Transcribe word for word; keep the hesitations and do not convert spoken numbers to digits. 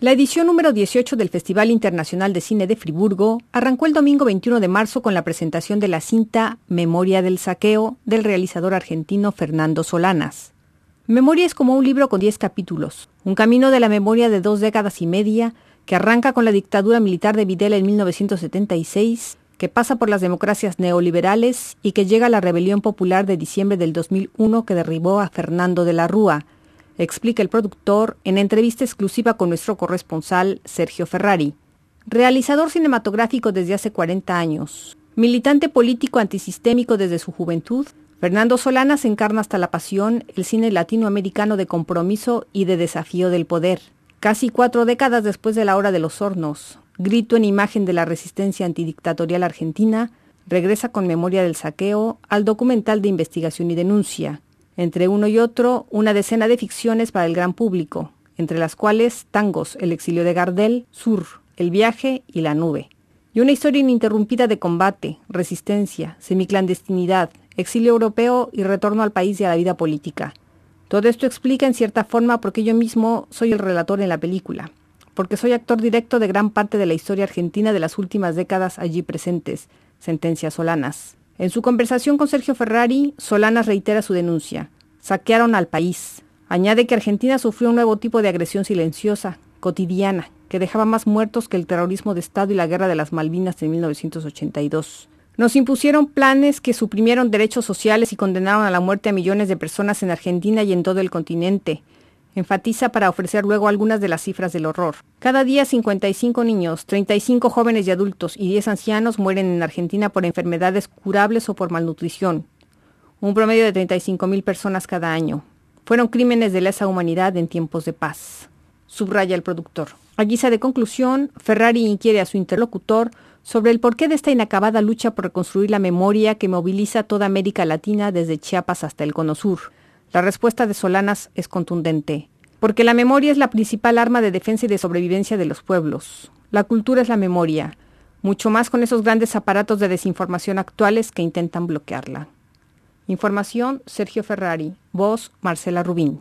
La edición número dieciocho del Festival Internacional de Cine de Friburgo arrancó el domingo veintiuno de marzo con la presentación de la cinta Memoria del Saqueo del realizador argentino Fernando Solanas. Memoria es como un libro con diez capítulos, un camino de la memoria de dos décadas y media que arranca con la dictadura militar de Videla en mil novecientos setenta y seis, que pasa por las democracias neoliberales y que llega a la rebelión popular de diciembre del dos mil uno que derribó a Fernando de la Rúa, explica el productor en entrevista exclusiva con nuestro corresponsal Sergio Ferrari. Realizador cinematográfico desde hace cuarenta años, militante político antisistémico desde su juventud, Fernando Solanas encarna hasta la pasión el cine latinoamericano de compromiso y de desafío del poder. Casi cuatro décadas después de La Hora de los Hornos, grito en imagen de la resistencia antidictatorial argentina, regresa con Memoria del Saqueo al documental de investigación y denuncia. Entre uno y otro, una decena de ficciones para el gran público, entre las cuales Tangos, El exilio de Gardel, Sur, El viaje y La nube. Y una historia ininterrumpida de combate, resistencia, semiclandestinidad, exilio europeo y retorno al país y a la vida política. Todo esto explica en cierta forma por qué yo mismo soy el relator en la película, porque soy actor directo de gran parte de la historia argentina de las últimas décadas allí presentes, sentencia Solanas. En su conversación con Sergio Ferrari, Solanas reitera su denuncia. Saquearon al país. Añade que Argentina sufrió un nuevo tipo de agresión silenciosa, cotidiana, que dejaba más muertos que el terrorismo de Estado y la guerra de las Malvinas en mil novecientos ochenta y dos. Nos impusieron planes que suprimieron derechos sociales y condenaron a la muerte a millones de personas en Argentina y en todo el continente. Enfatiza para ofrecer luego algunas de las cifras del horror. Cada día cincuenta y cinco niños, treinta y cinco jóvenes y adultos y diez ancianos mueren en Argentina por enfermedades curables o por malnutrición. Un promedio de treinta y cinco mil personas cada año. Fueron crímenes de lesa humanidad en tiempos de paz, subraya el productor. A guisa de conclusión, Ferrari inquiere a su interlocutor sobre el porqué de esta inacabada lucha por reconstruir la memoria que moviliza a toda América Latina desde Chiapas hasta el Cono Sur. La respuesta de Solanas es contundente, porque la memoria es la principal arma de defensa y de sobrevivencia de los pueblos. La cultura es la memoria, mucho más con esos grandes aparatos de desinformación actuales que intentan bloquearla. Información, Sergio Ferrari. Voz, Marcela Rubín.